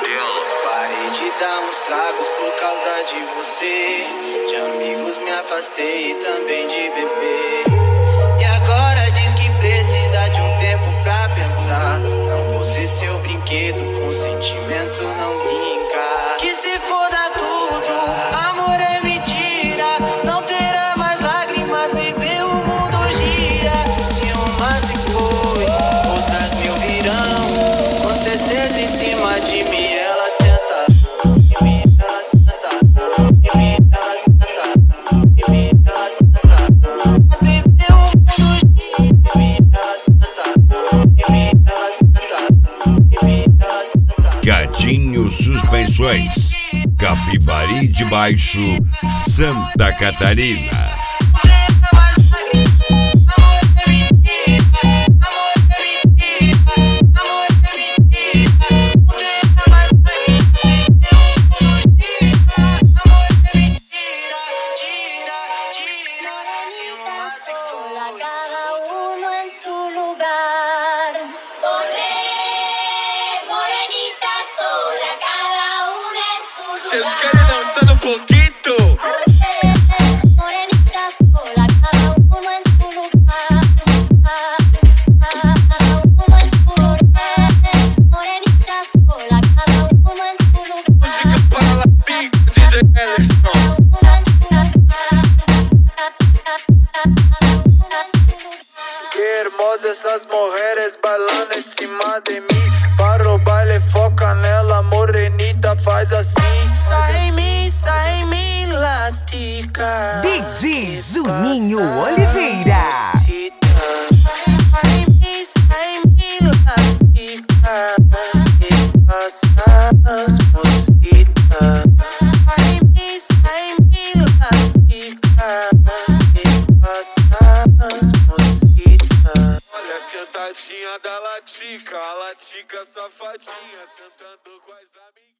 modelo. Parei de dar uns tragos por causa de você. De amigos me afastei e também de beber. E agora diz que precisa de um tempo pra pensar. Não vou ser seu brinquedo, com sentimento não brinca. Que se foda tudo, amor é mentira. Não terá mais lágrimas, bebê, o mundo gira. Se uma se foi, outras mil virão. Com certeza em cima de mim ela senta. Em mim ela senta. Em mim ela senta. Em mim ela senta. Mas bebê, o mundo gira. Em mim ela senta. Em mim ela senta. Em mim ela senta. Gadinho Suspensões, Capivari de Baixo, Santa Catarina. Cada uno en su lugar. Morenita sola, cada una en su lugar. Vocês querem dançar um pouquinho? Morenita sola, cada uno en su lugar. Cada uno en su lugar. Morenita sola, cada uno en su lugar. Música para la pica, DJ Ellison. Qué hermosas essas mulheres bailando em cima de mim. Para o baile, foca nela, morenita, faz assim. Sai em mim, latica. DJ Juninho Oliveira. Sai em mim, latica. Que passa as mosquitas. Sai em mim, latica. Que passa as mosquitas. Olha a sentadinha da latica, a latica safadinha, sentando com as amigas.